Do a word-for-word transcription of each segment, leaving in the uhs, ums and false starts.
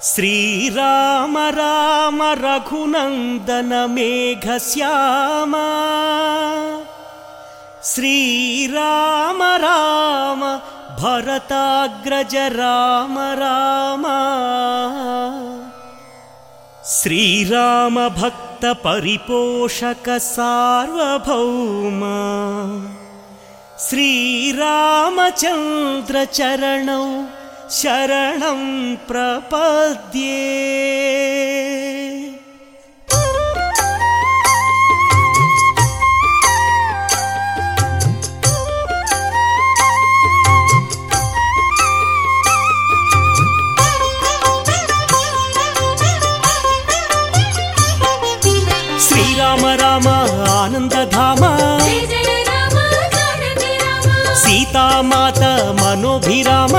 శ్రీరామ రామ రఘునందన మేఘశ్యామ శ్రీరామ రామ భరతాగ్రజ రామ రామ శ్రీరామ భక్త పరిపోషక సార్వభౌమ శ్రీరామచంద్ర చరణౌ శరణం ప్రపద్యే. శ్రీరామ రామ ఆనందధామ సీతామాత మనోభిరామ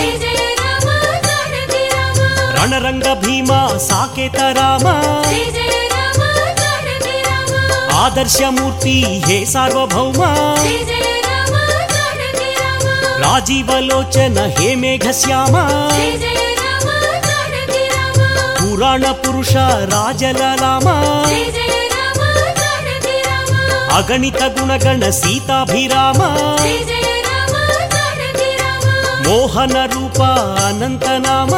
రణరంగ భీమ సాకేత రామ ఆదర్శమూర్తి హే సార్వభౌమ రాజీవలోచన హే మేఘశ్యామ పురాణ పురుష రాజలలామ అగణిత గుణగణ సీతాభిరామ మోహన రూప అనంతనామ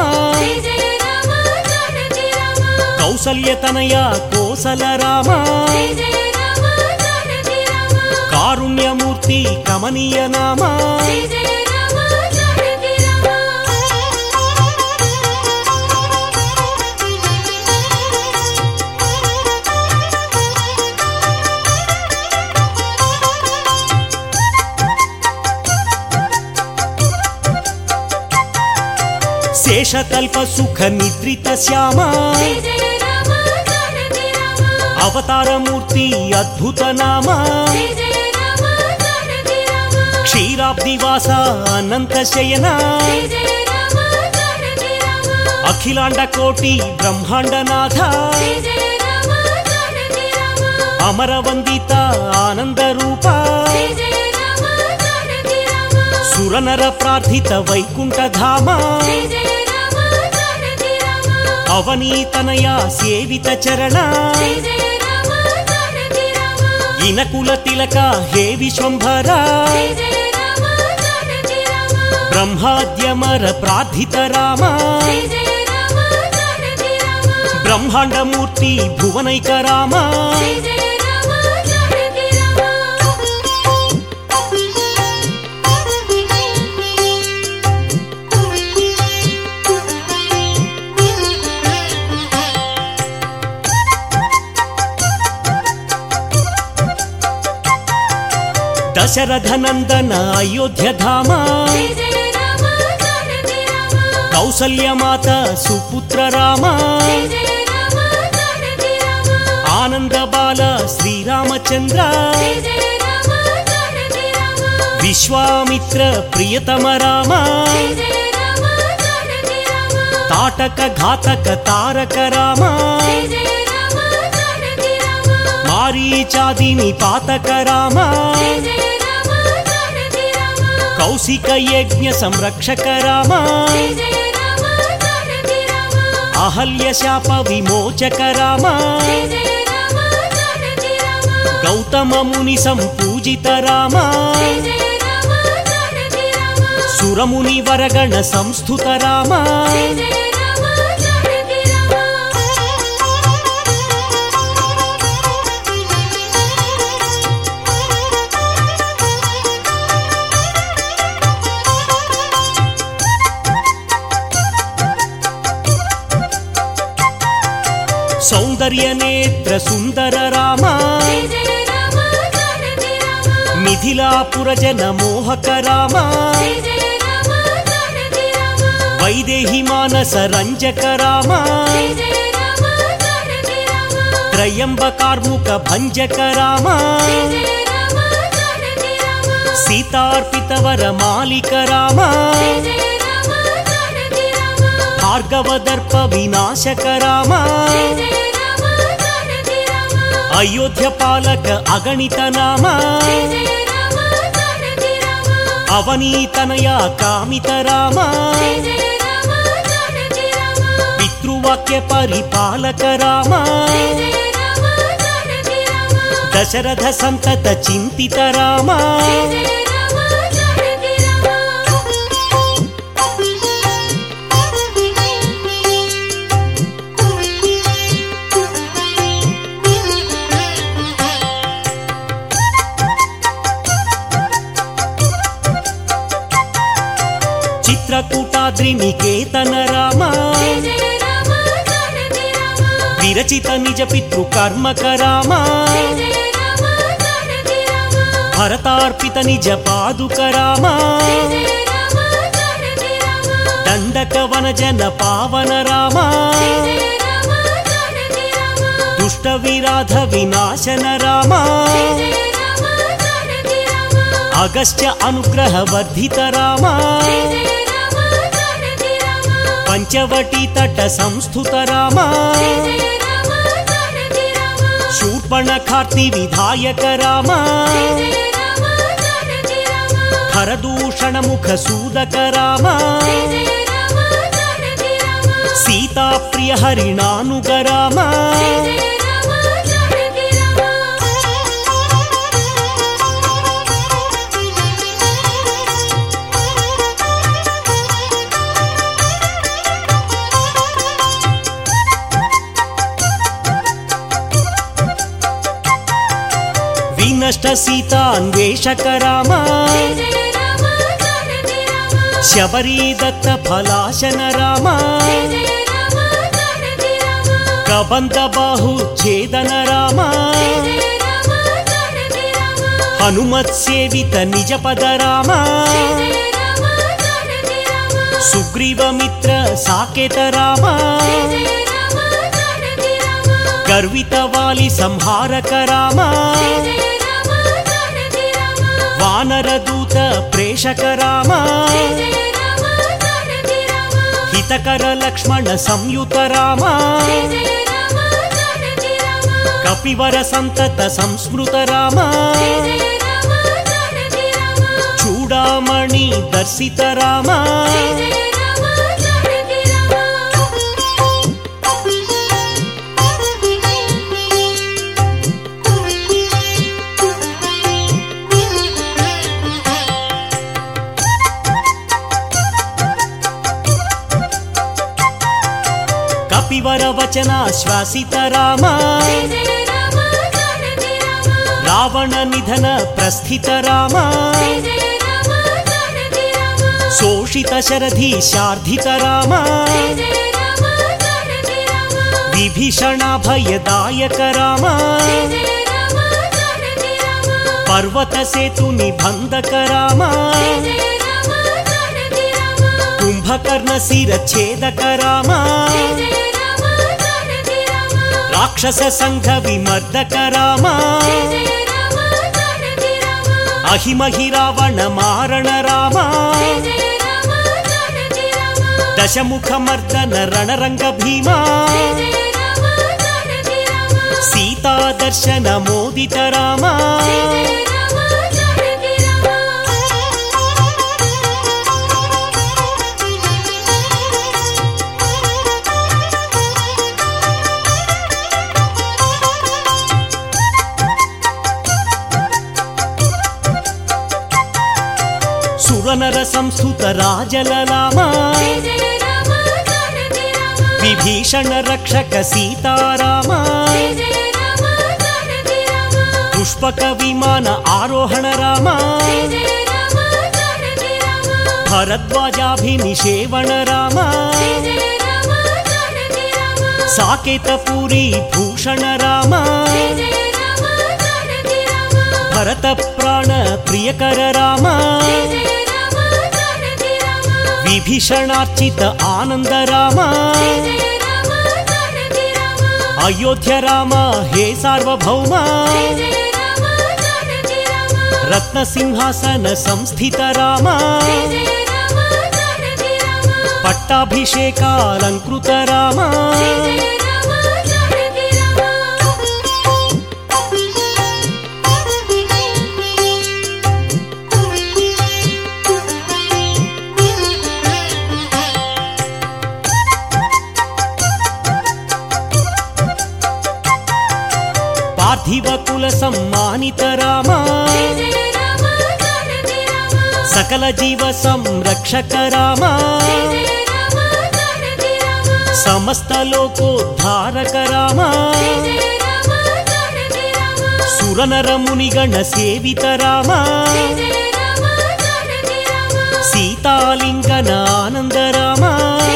కౌసల్యతనయ కోసల రామ కారుణ్యమూర్తి కమనీయ నామ శేషతల్ప సుఖ నిద్రిత శ్యామ అవతారమూర్తి అద్భుత నామ క్షీరాబ్దివాస అనంత శయన అఖిలాండ కోటి బ్రహ్మాండనాథ అమరవందిత ఆనంద రూప సురనర ప్రార్థిత వైకుంఠ ధామ అవనీతనయ సేవిత చరణ ఇనకుల తిలక హే విశ్వంభర బ్రహ్మాద్యమర ప్రార్థిత రామ బ్రహ్మాండమూర్తి భువనైక రామ దశరథ నందన అయోధ్య ధామ కౌసల్యమాత సుపుత్ర రామ ఆనంద బాల శ్రీరామచంద్ర విశ్వామిత్ర ప్రియతమ రామ తాటక ఘాతక తారక రామ మారీచాదిని పాతక రామ కౌశిక యజ్ఞ సంరక్షక రామ అహల్య శాప విమోచక రామ గౌతమ ముని సంపూజిత రామ సురముని వరగణ సంస్థుత రామ సౌందర్య నేత్ర సుందర రామ మిథిలాపుర జన మోహక రామ వైదేహి మానస రంజక రామ త్రయంబకార్ముక భంజక రామ సీతార్పిత వర మాలిక రామ భార్గవదర్ప వినాశక రామ అయోధ్య పాలక అగణిత నామ అవనీతనయ కామిత రామ వాక్య పరిపాలక రామ దశరథ సంతత చింతిత రామ చిత్రకూటాద్రి నికేతన రామ విరచిత నిజ పితృ కర్మక రామ భరతార్పిత నిజ పాదుక రామ దండక వన జన పావన రామ దుష్ట విరాధ వినాశన రామ అగస్త్య అనుగ్రహ వర్ధిత రామ పంచవటీ తట సంస్థుత రామ శూర్పణఖార్తి విధాయక రామ ఖరదూషణ ముఖ సూదక రామ సీతాప్రియ హరిణానుగ రామ వినష్ట సీతాన్వేషక రామ శబరీ దత్త ఫలాశన రామ కబంధ బాహు ఛేదన రామ హనుమత్ సేవిత నిజ పద రామ సుగ్రీవ మిత్ర సాకేత రామ గర్విత వాలి సంహారక రామ వానర దూత ప్రేషక రామ హితకర లక్ష్మణ సంయుత రామ కపివర సంతత సంస్మృత రామ చూడామణి దర్శిత రామ కపివర వచనాశ్వాసిత రామ రావణ నిధన ప్రస్థిత రామ శోషిత శరధీశార్ధిత రామ విభీషణాభయదాయక రామ పర్వత సేతు నిబంధక రామ కుంభకర్ణ శిరఛేదక రామ రాక్షస సంఘ విమర్దక రామ అహిమహి రావణ మారణ రామ దశముఖ మర్దన రణరంగ భీమా సీతా దర్శన మోదిత రామ సురనర సంస్థుత రాజలలామ విభీషణ రక్షక సీతారామ పుష్పక విమాన ఆరోహణ రామ భరద్వాజాభినిషేవణ రామ సాకేత పూరి భూషణ రామ భరత ప్రాణ ప్రియకర రామ విభీషణార్చిత ఆనంద రామ అయోధ్య రామ హే సార్వభౌమ రత్న సింహాసన సంస్థిత రామ పట్టాభిషేకాలంకృత రామ కుల సమ్మానిత రామ సకల జీవ సంరక్షక రామ సమస్త లోకోద్ధారక రామ సురనర మునిగణ సేవిత రామ సీతాలింగన ఆనంద రామ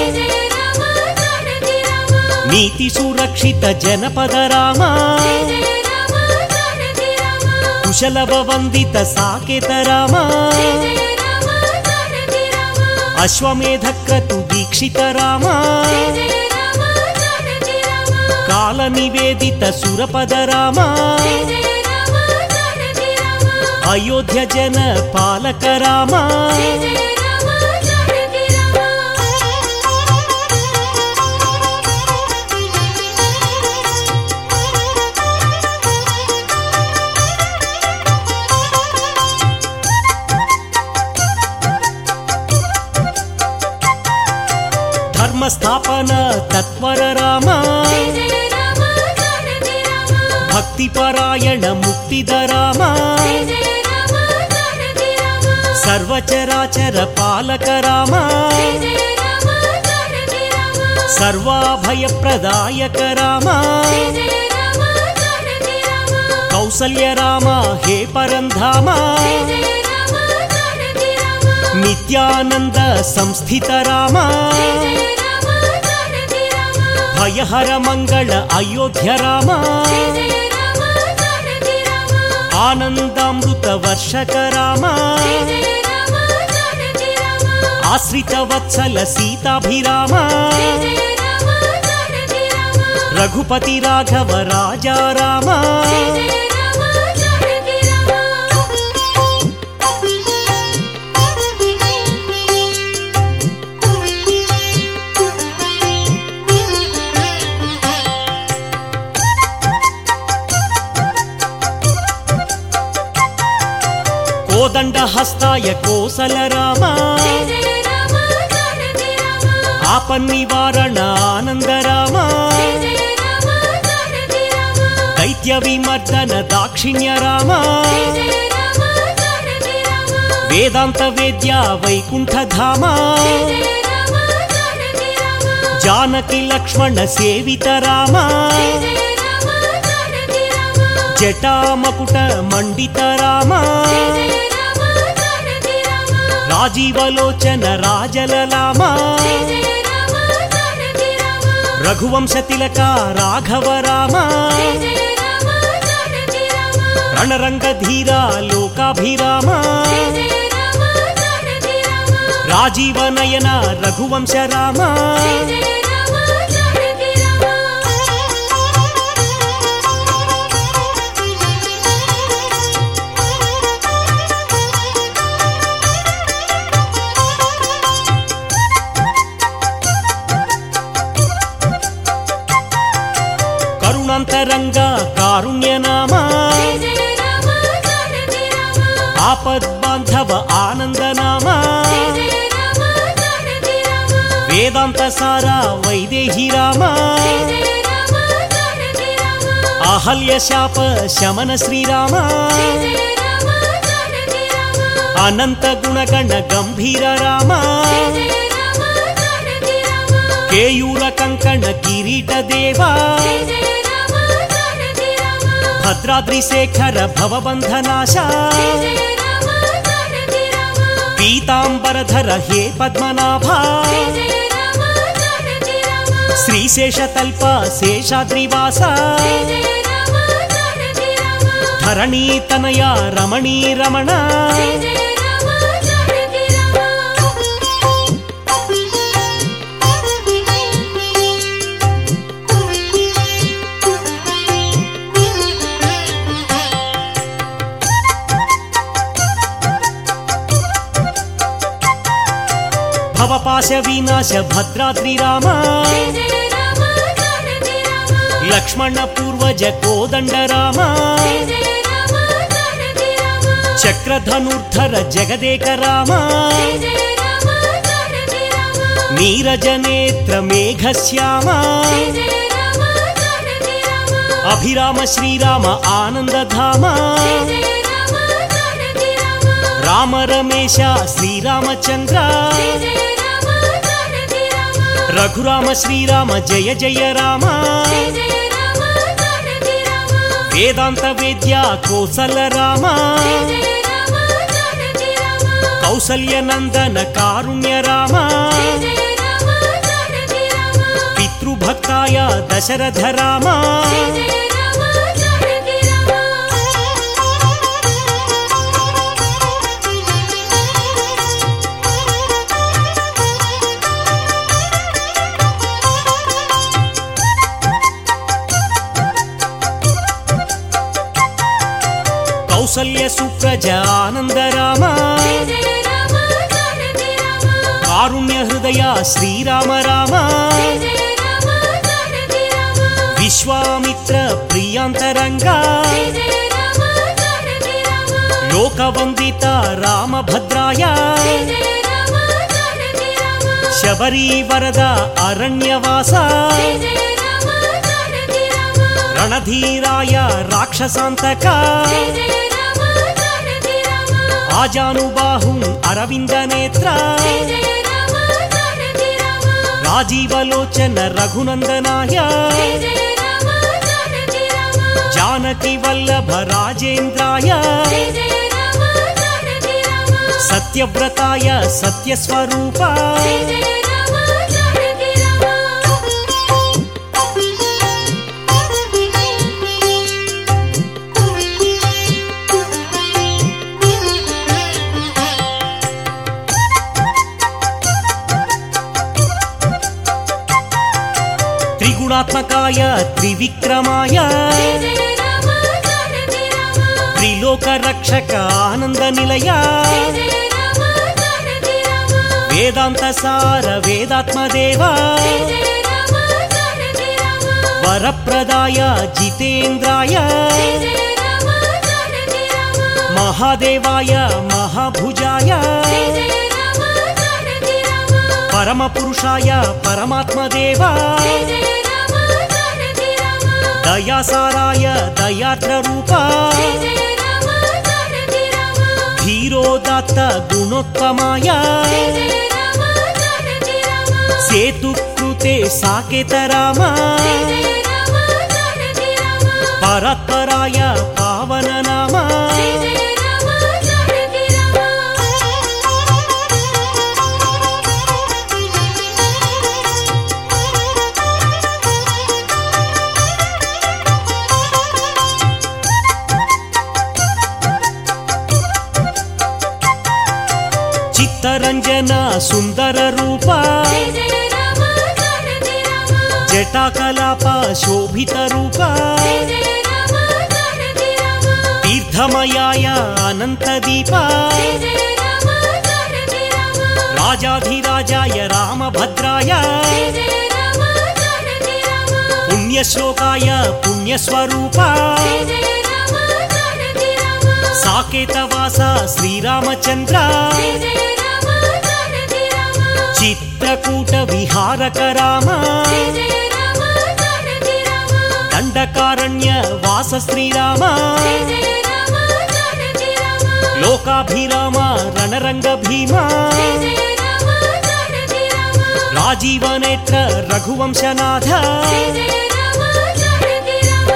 నీతి సురక్షిత జనపద రామ కుశలవ వందిత సాకేత రామ అశ్వమేధ క్రతు దీక్షిత రామ కాల నివేదిత సురపద రామ అయోధ్య జన పాలక రామ ధర్మస్థాపన తత్వర రామ భక్తిపరాయణ ముక్తిద రామ సర్వచరాచర పాలక రామ సర్వాభయప్రదాయక రామ కౌసల్య రామ హే పరంధామ నిత్యానంద సంస్థిత రామ భయహర మంగళ అయోధ్య రామ ఆనందామృత వర్షక రామ ఆశ్రిత వత్సల సీతాభిరామ రఘుపతి రాఘవ రాజా రామ కోదండ హస్తాయ కోసల రామ ఆపన్నివారణ ఆనంద రామ దైత్య విమర్దన దాక్షిణ్య రామ వేదాంత వేద్య వైకుంఠ ధామ జానకి లక్ష్మణ సేవిత రామ జటామకుట మండిత రామ రాజీవలోచన రాజలలామ రఘువంశ తిలక రాఘవ రామ రణరంగధీర లోకాభిరామ రాజీవనయన రఘువంశ రామ కరుణాంతరంగ కారుణ్య నామ ఆపద్బాంధవ ఆనంద నామ వేదాంత సారా వైదేహి రామ అహల్య శాప శమన శ్రీరామ అనంత గుణగణ గంభీర రామ కేయూర కంకణ కిరీట దేవా భద్రాద్రి శేఖర భవబంధనాశ పీతాంబరధర హే పద్మనాభ శ్రీశేషతల్ప శేషాద్రివాస ధరణీతనయ రమణీ రమణ భవపాశ వినాశ భద్రాద్రి రామ లక్ష్మణ పూర్వజ కోదండ రామ చక్రధనుర్ధర జగదేక రామ నీరజనేత్ర మేఘశ్యామ అభిరామ శ్రీరామ ఆనందధామ జయ జయ రామ జానకి రామ రామ రమేశ శ్రీరామచంద్ర జయ జయ రామ జానకి రామ రఘురామ శ్రీరామ జయ జయ రామ జయ జయ రామ జానకి రామ వేదాంత వేద్య కోసల రామ జయ జయ రామ జానకి రామ కౌసల్య నందన కారుణ్య రామ జయ జయ రామ జానకి రామ పితృభక్తాయ దశరథ రామ జయ జయ రామ జానకి రామ కౌసల్య సుప్రజ ఆనంద రామ జయ జయ రామ జానకి రామ కారుణ్య హృదయ శ్రీరామ రామ జయ జయ రామ జానకి రామ విశ్వామిత్ర ప్రియాంతరంగా జయ జయ రామ జానకి రామ లోకవందిత రామభద్రాయ జయ జయ రామ జానకి రామ శబరీ వరద అరణ్యవాస జయ జయ రామ జానకి రామ రణధీరాయ రాక్షసాంతక జయ జయ రామ జానకి రామ ఆజానుబాహుం అరవింద నేత్ర జయ జయ రామ జానకి రామ రాజీవలోచన రఘునందనాయ జయ జయ రామ జానకి రామ జానకి వల్లభ రాజేంద్రాయ జయ జయ రామ జానకి రామ సత్యవ్రతాయ సత్యస్వరూప జయ జయ రామ జానకి రామ త్రిగుణాత్మకాయ త్రివిక్రమాయ జయ జయ రామ జానకి రామ త్రిలోక రక్షక ఆనంద నిలయ జయ జయ రామ జానకి రామ వేదాంత సార వేదాత్మదేవ జయ జయ రామ జానకి రామ వరప్రదాయ జితేంద్రాయ జయ జయ రామ జానకి రామ మహాదేవాయ మహాభుజాయ జయ జయ రామ జానకి రామ పరమపురుషాయ పరమాత్మదేవ జయ జయ రామ జానకి రామ దయాసారాయ దయార్ద్ర రూప జయ జయ రామ జానకి రామ ధీరోదాత్త గుణోత్తమాయ జయ జయ రామ జానకి రామ సేతుకృతే సాకేత రామ జయ జయ రామ జానకి రామ పరాత్పరాయ పావన నామ జయ జయ రామ జానకి రామ చిత్తరంజన సుందర రూప జయ జయ రామ జానకి రామ జటాకలాప శోభిత రూప జయ జయ రామ జానకి రామ తీర్థమయాయ అనంత దీప జయ జయ రామ జానకి రామ రాజాధిరాజాయ రామభద్రాయ జయ జయ రామ జానకి రామ పుణ్యశ్లోకాయ పుణ్యస్వరూప జయ జయ రామ జానకి రామ సాకేతవాస శ్రీరామచంద్ర జయ జయ రామ జానకి రామ చిత్రకూట విహారక రామ జయ జయ రామ జానకి రామ దండకారణ్య వాస శ్రీరామ జయ జయ రామ జానకి రామ లోకాభిరామ రణరంగ భీమ జయ జయ రామ జానకి రామ రాజీవనేత్ర రఘువంశనాథ జయ జయ రామ జానకి రామ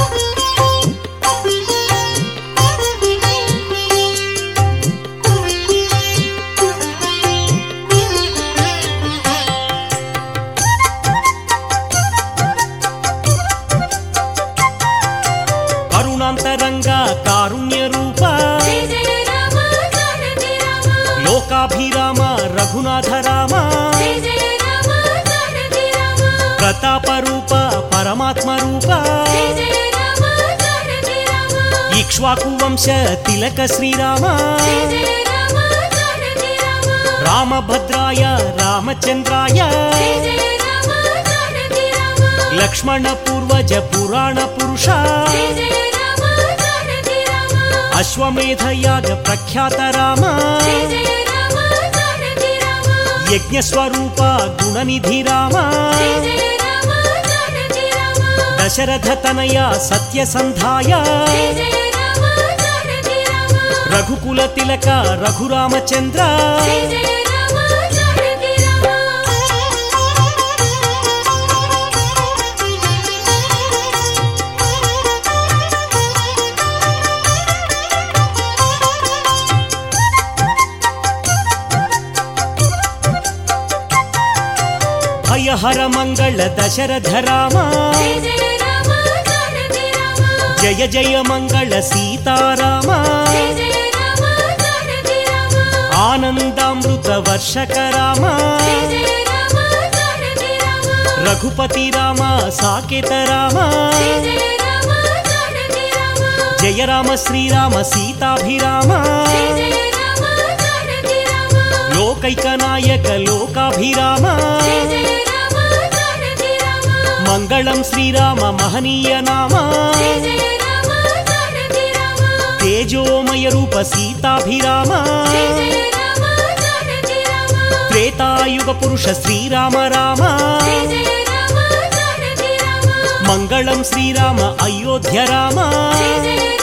కరుణాంతరంగ కారుణ్య రూప జయ జయ రామ జానకి రామ లోకాభిరామ రఘునాథ రామ జయ జయ రామ జానకి రామ ప్రతాప రూప పరమాత్మ రూప జయ జయ రామ జానకి రామ ఇక్ష్వాకు వంశ తిలక శ్రీరామ జయ జయ రామ జానకి రామ రామభద్రాయ రామచంద్రాయ జయ జయ రామ జానకి రామ లక్ష్మణ పూర్వజ పురాణ పురుష జయ జయ రామ జానకి రామ అశ్వమేధ యాగ ప్రఖ్యాత రామ జయ జయ రామ జానకి రామ యజ్ఞస్వరూప గుణనిధి రామ జయ జయ రామ జానకి రామ దశరథ తనయ సత్యసంధాయ జయ జయ రామ జానకి రామ రఘుకుల తిలక రఘురామచంద్ర జయ జయ రామ జానకి రామ భయహర మంగళ దశరథ రామ జయ జయ రామ జానకి రామ జయ జయ మంగళ సీతారామ జయ జయ రామ జానకి రామ ఆనందామృత వర్షక రామ జయ జయ రామ జానకి రామ రఘుపతి రామ సాకేత రామ జయ జయ రామ జానకి రామ జయ రామ శ్రీరామ సీతాభిరామ జయ జయ రామ జానకి రామ లోకైక నాయక లోకాభిరామ జయ జయ రామ జానకి రామ మంగళం శ్రీరామ మహనీయ నామ జయ జయ రామ జానకి రామ తేజోమయ రూప సీతాభిరామ జయ జయ రామ జానకి రామ త్రేతాయుగ పురుష శ్రీరామ రామ జయ జయ రామ జానకి రామ మంగళం శ్రీరామ అయోధ్య రామ జయ జయ